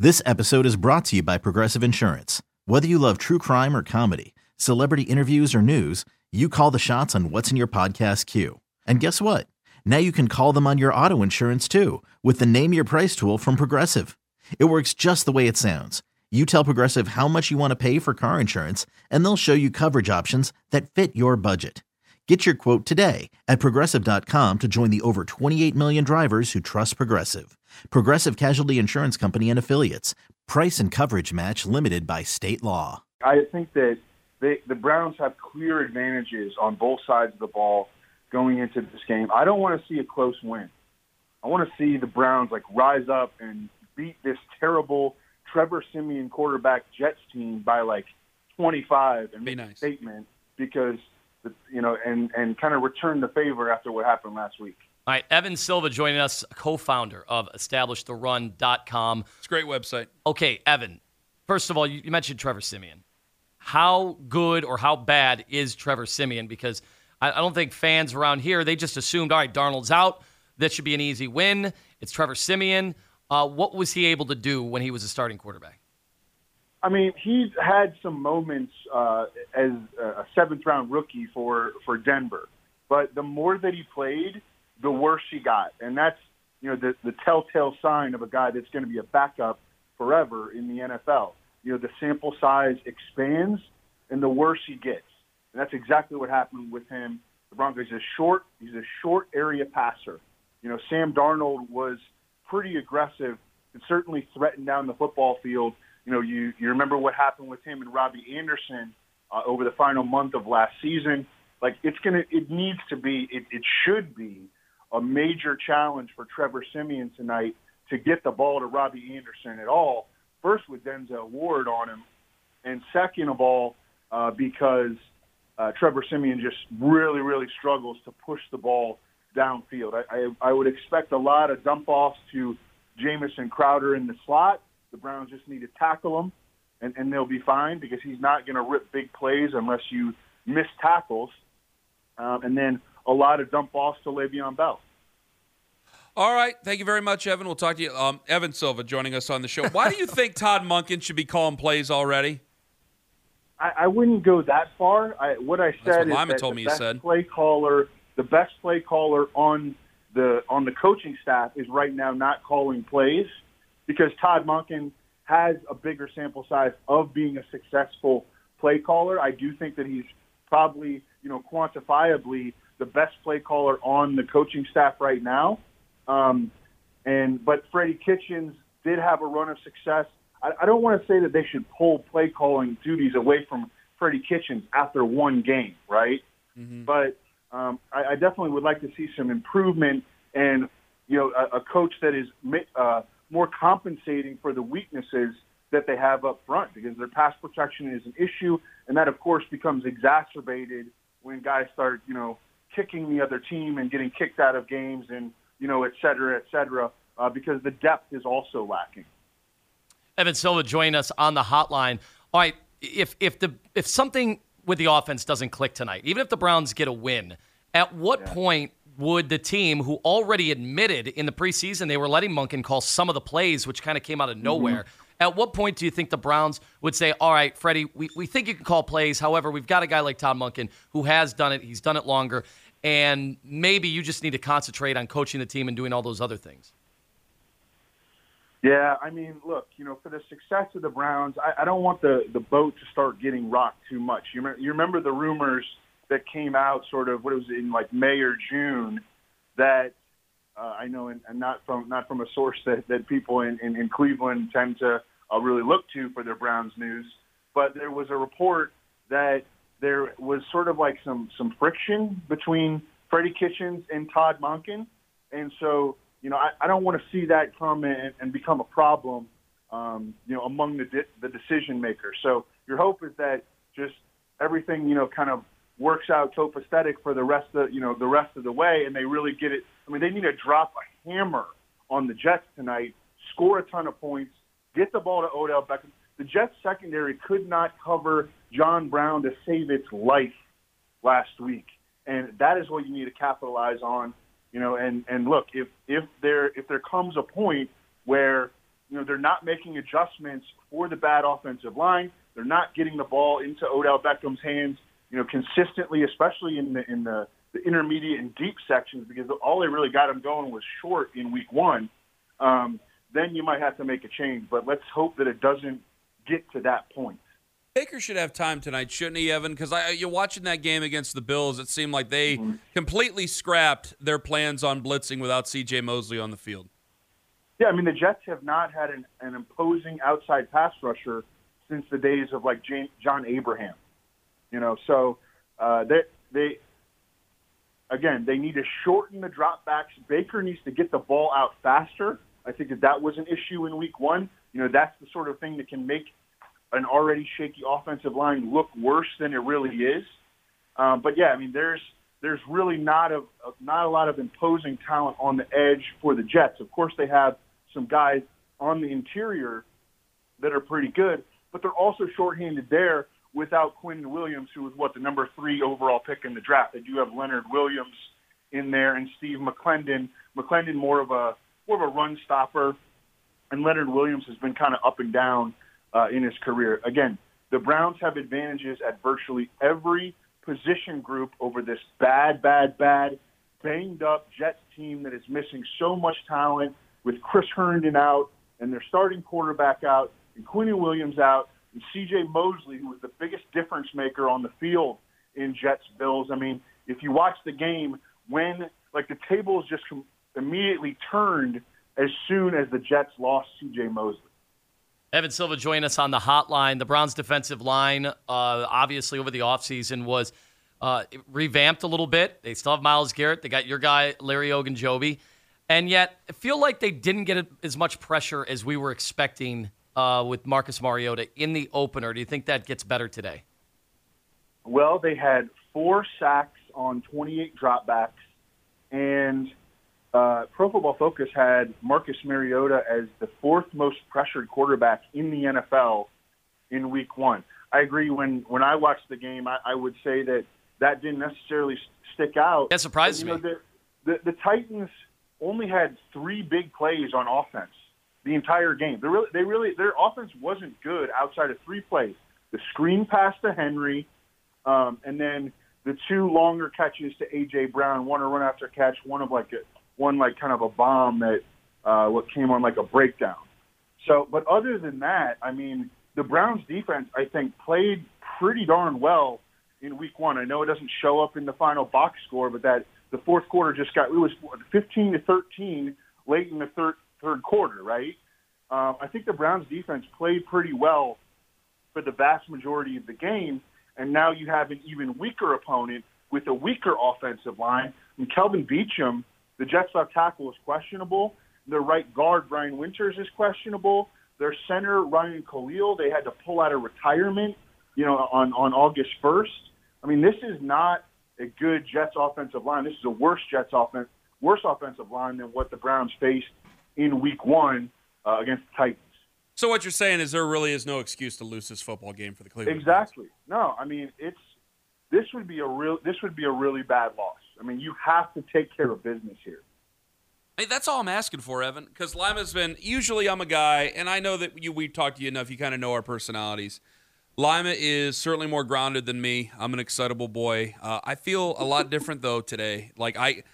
This episode is brought to you by Progressive Insurance. Whether you love true crime or comedy, celebrity interviews or news, you call the shots on what's in your podcast queue. And guess what? Now you can call them on your auto insurance too with the Name Your Price tool from Progressive. It works just the way it sounds. You tell Progressive how much you want to pay for car insurance, and they'll show you coverage options that fit your budget. Get your quote today at Progressive.com to join the over 28 million drivers who trust Progressive. Progressive Casualty Insurance Company and Affiliates. Price and coverage match limited by state law. I think that the Browns have clear advantages on both sides of the ball going into this game. I don't want to see a close win. I want to see the Browns rise up and beat this terrible Trevor Siemian quarterback Jets team by 25 and make a statement because and kind of return the favor after what happened last week. All right, Evan Silva joining us, co-founder of EstablishTheRun.com. It's a great website. Okay, Evan, first of all, you mentioned Trevor Siemian. How good or how bad is Trevor Siemian? Because I don't think fans around here, they just assumed, all right, Darnold's out. That should be an easy win. It's Trevor Siemian. What was he able to do when he was a starting quarterback? I mean, he's had some moments as a seventh-round rookie for Denver. But the more that he played, the worse he got. And that's, the telltale sign of a guy that's going to be a backup forever in the NFL. The sample size expands, and the worse he gets. And that's exactly what happened with him. The Broncos he's a short area passer. Sam Darnold was pretty aggressive and certainly threatened down the football field. You remember what happened with him and Robbie Anderson over the final month of last season. It should be a major challenge for Trevor Siemian tonight to get the ball to Robbie Anderson at all. First, with Denzel Ward on him, and second of all, because Trevor Siemian just really, really struggles to push the ball downfield. I would expect a lot of dump-offs to Jamison Crowder in the slot. The Browns just need to tackle him, and they'll be fine because he's not going to rip big plays unless you miss tackles. And then a lot of dump-offs to Le'Veon Bell. All right. Thank you very much, Evan. We'll talk to you. Evan Silva joining us on the show. Why do you think Todd Monken should be calling plays already? I wouldn't go that far. What I said is that the best play caller on the coaching staff is right now not calling plays because Todd Monken has a bigger sample size of being a successful play caller. I do think that he's probably, quantifiably the best play caller on the coaching staff right now. But Freddie Kitchens did have a run of success. I don't want to say that they should pull play calling duties away from Freddie Kitchens after one game, right? Mm-hmm. But I definitely would like to see some improvement and, a coach that is more compensating for the weaknesses that they have up front because their pass protection is an issue. And that, of course, becomes exacerbated when guys start, kicking the other team and getting kicked out of games and, et cetera, because the depth is also lacking. Evan Silva joining us on the hotline. All right, if something with the offense doesn't click tonight, even if the Browns get a win, at what point would the team who already admitted in the preseason they were letting Monken call some of the plays, which kind of came out of nowhere, at what point do you think the Browns would say, all right, Freddie, we think you can call plays. However, we've got a guy like Todd Monken who has done it. He's done it longer. And maybe you just need to concentrate on coaching the team and doing all those other things. Yeah, I mean, look, for the success of the Browns, I don't want the boat to start getting rocked too much. You remember the rumors that came out sort of, what it was in May or June that I know, and not from a source that people in Cleveland tend to really look to for their Browns news, but there was a report that there was sort of some friction between Freddie Kitchens and Todd Monken. And so, I don't want to see that come and become a problem, among the decision makers. So your hope is that just everything, kind of works out copacetic for the rest of the way, and they really get it. I mean, they need to drop a hammer on the Jets tonight, score a ton of points, get the ball to Odell Beckham. The Jets secondary could not cover John Brown to save its life last week, and that is what you need to capitalize on. And look, if there comes a point where they're not making adjustments for the bad offensive line. They're not getting the ball into Odell Beckham's hands, consistently, especially in the intermediate and deep sections, because all they really got him going was short in week 1. Then you might have to make a change. But let's hope that it doesn't get to that point. Baker should have time tonight, shouldn't he, Evan? Because you're watching that game against the Bills. It seemed like they completely scrapped their plans on blitzing without C.J. Mosley on the field. Yeah, I mean, the Jets have not had an imposing outside pass rusher since the days of, like, John Abraham. So they need to shorten the dropbacks. Baker needs to get the ball out faster. I think that was an issue in week 1. That's the sort of thing that can make an already shaky offensive line look worse than it really is. But yeah, I mean, there's really not a lot of imposing talent on the edge for the Jets. Of course, they have some guys on the interior that are pretty good, but they're also shorthanded there without Quinn Williams, who was the number 3 overall pick in the draft. They do have Leonard Williams in there and Steve McClendon. McClendon more of a run stopper, and Leonard Williams has been kind of up and down in his career. Again, the Browns have advantages at virtually every position group over this bad, banged-up Jets team that is missing so much talent, with Chris Herndon out and their starting quarterback out and Quinn Williams out and C.J. Mosley, who was the biggest difference maker on the field in Jets-Bills. I mean, if you watch the game, when the tables just immediately turned as soon as the Jets lost C.J. Mosley. Evan Silva joined us on the hotline. The Browns' defensive line, obviously over the offseason, was revamped a little bit. They still have Myles Garrett. They got your guy, Larry Ogunjobi. And yet, I feel like they didn't get as much pressure as we were expecting with Marcus Mariota in the opener. Do you think that gets better today? Well, they had 4 sacks on 28 dropbacks, and Pro Football Focus had Marcus Mariota as the 4th most pressured quarterback in the NFL in week 1. I agree. When I watched the game, I would say that didn't necessarily stick out. That surprised me. The Titans only had 3 big plays on offense the entire game. Their offense wasn't good outside of 3 plays: the screen pass to Henry, and then the 2 longer catches to A.J. Brown, one a run after catch, one kind of a bomb that what came on like a breakdown. So, but other than that, I mean, the Browns defense, I think, played pretty darn well in week 1. I know it doesn't show up in the final box score, but that the fourth quarter it was 15-13 late in the third quarter, right? I think the Browns defense played pretty well for the vast majority of the game, and now you have an even weaker opponent with a weaker offensive line. And Kelvin Beachum, the Jets left tackle, is questionable. Their right guard, Brian Winters, is questionable. Their center, Ryan Khalil, they had to pull out of retirement, on August 1st. I mean, this is not a good Jets offensive line. This is a worse offensive line than what the Browns faced in week 1 against the Titans. So what you're saying is there really is no excuse to lose this football game for the Cleveland Exactly. No, I mean, this would be a really bad loss. I mean, you have to take care of business here. Hey, that's all I'm asking for, Evan, because Lima's been, usually I'm a guy, and I know that we've talked to you enough, you kind of know our personalities. Lima is certainly more grounded than me. I'm an excitable boy. I feel a lot different, though, today. Like, I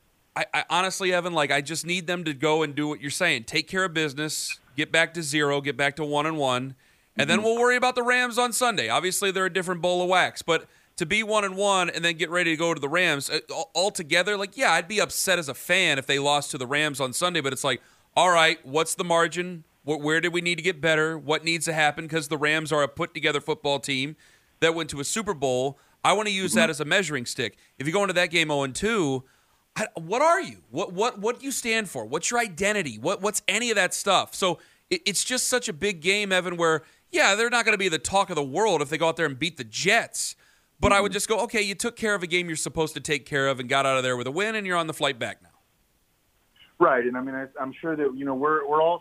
honestly, Evan, I just need them to go and do what you're saying. Take care of business, get back to 0, get back to 1-1, and then we'll worry about the Rams on Sunday. Obviously, they're a different bowl of wax, but to be 1-1 and then get ready to go to the Rams altogether, I'd be upset as a fan if they lost to the Rams on Sunday, but it's like, all right, what's the margin? Where do we need to get better? What needs to happen? Because the Rams are a put-together football team that went to a Super Bowl. I want to use that as a measuring stick. If you go into that game 0-2, what are you? What do you stand for? What's your identity? What's any of that stuff? So it's just such a big game, Evan, where, they're not going to be the talk of the world if they go out there and beat the Jets. But I would just go, okay, you took care of a game you're supposed to take care of and got out of there with a win, and you're on the flight back now. Right, and I mean, I'm sure that we're all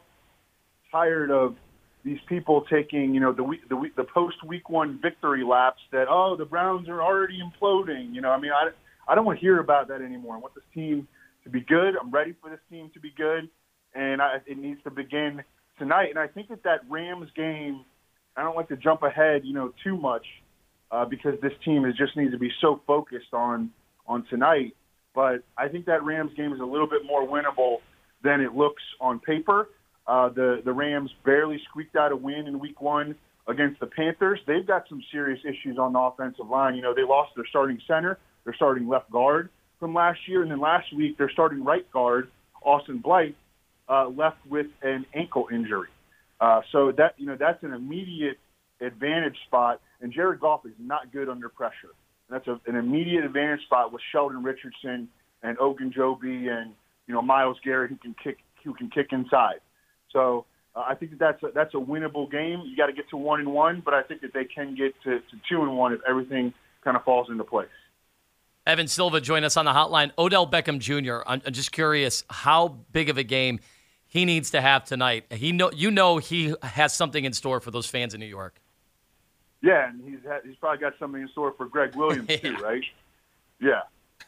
tired of these people taking the post week 1 victory laps that the Browns are already imploding. I mean, I don't want to hear about that anymore. I want this team to be good. I'm ready for this team to be good, and it needs to begin tonight. And I think that Rams game, I don't like to jump ahead, too much because this team just needs to be so focused on tonight. But I think that Rams game is a little bit more winnable than it looks on paper. The Rams barely squeaked out a win in week 1 against the Panthers. They've got some serious issues on the offensive line. They lost their starting center, their starting left guard from last year. And then last week, their starting right guard, Austin Blythe, left with an ankle injury. So that's an immediate advantage spot. And Jared Goff is not good under pressure. And that's an immediate advantage spot with Sheldon Richardson and Ogunjobi and Myles Garrett who can kick inside. So I think that's a winnable game. You got to get to 1-1, but I think that they can get to 2-1 if everything kind of falls into place. Evan Silva joined us on the hotline. Odell Beckham Jr. I'm just curious how big of a game he needs to have tonight. He has something in store for those fans in New York. Yeah, and he's probably got something in store for Greg Williams too, right? Yeah.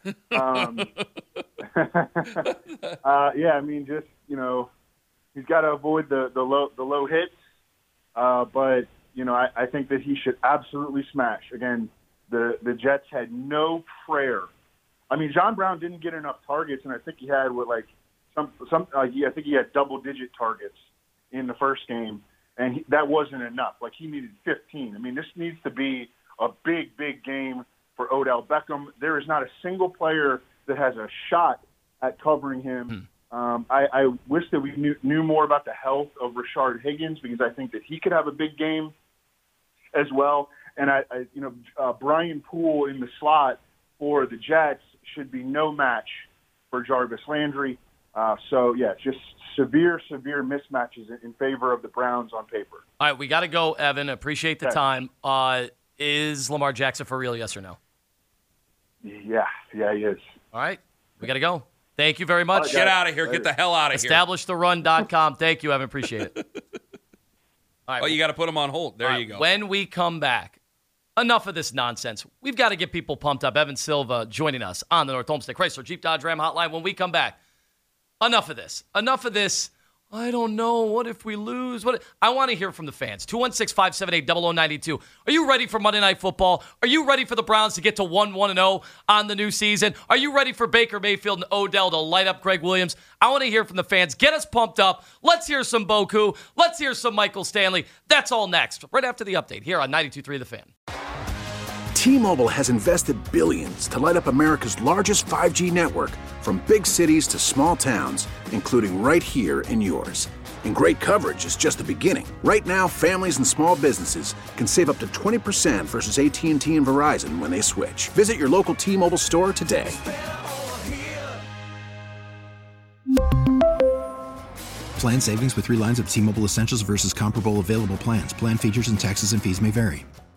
Yeah, I mean, just he's got to avoid the low hits, but I think that he should absolutely smash. Again, the Jets had no prayer. I mean, John Brown didn't get enough targets, and I think he had I think he had double-digit targets in the first game, and that wasn't enough. He needed 15. I mean, this needs to be a big, big game for Odell Beckham. There is not a single player that has a shot at covering him. I wish that we knew more about the health of Rashard Higgins because I think that he could have a big game as well. And Brian Poole in the slot for the Jets should be no match for Jarvis Landry. Just severe mismatches in favor of the Browns on paper. All right, we got to go, Evan. Appreciate the time. Is Lamar Jackson for real, yes or no? Yeah, he is. All right, we got to go. Thank you very much. Right, get out of here. Get the hell out of here. EstablishTheRun.com. Thank you, Evan. Appreciate it. All right, you got to put them on hold. There you go. When we come back, enough of this nonsense. We've got to get people pumped up. Evan Silva joining us on the North Olmsted Chrysler Jeep Dodge Ram hotline. When we come back, enough of this. Enough of this. I don't know. What if we lose? I want to hear from the fans. 216-578-0092. Are you ready for Monday Night Football? Are you ready for the Browns to get to 1-1-0 on the new season? Are you ready for Baker Mayfield and Odell to light up Greg Williams? I want to hear from the fans. Get us pumped up. Let's hear some Boku. Let's hear some Michael Stanley. That's all next, right after the update here on 92.3 The Fan. T-Mobile has invested billions to light up America's largest 5G network, from big cities to small towns, including right here in yours. And great coverage is just the beginning. Right now, families and small businesses can save up to 20% versus AT&T and Verizon when they switch. Visit your local T-Mobile store today. Plan savings with 3 lines of T-Mobile Essentials versus comparable available plans. Plan features and taxes and fees may vary.